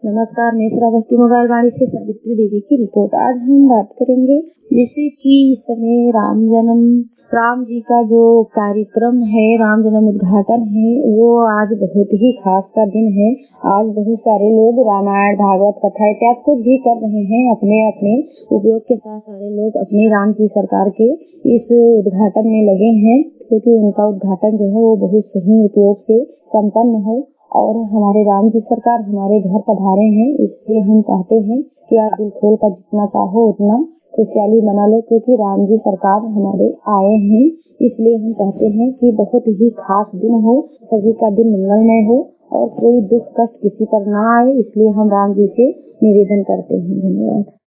नमस्कार, मैं श्रावस्ती मोबाइल वाणी से सावित्री देवी की रिपोर्ट। आज हम बात करेंगे जैसे कि इस समय राम जी का जो कार्यक्रम है, राम जन्म उद्घाटन है, वो आज बहुत ही खास का दिन है। आज बहुत सारे लोग रामायण, भागवत कथा इत्यादि कुछ भी कर रहे हैं। अपने अपने उपयोग के साथ सारे लोग अपने राम की सरकार के इस उद्घाटन में लगे हैं, क्योंकि उनका उद्घाटन जो है वो बहुत सही उपयोग से संपन्न हो और हमारे राम जी सरकार हमारे घर पधारे हैं। इसलिए हम चाहते हैं कि आप दिल खोल कर जितना चाहो उतना खुशहाली मना लो, क्योंकि राम जी सरकार हमारे आए हैं। इसलिए हम चाहते हैं कि बहुत ही खास दिन हो, सभी का दिन मंगलमय हो और कोई दुख कष्ट किसी पर ना आए। इसलिए हम राम जी से निवेदन करते हैं। धन्यवाद।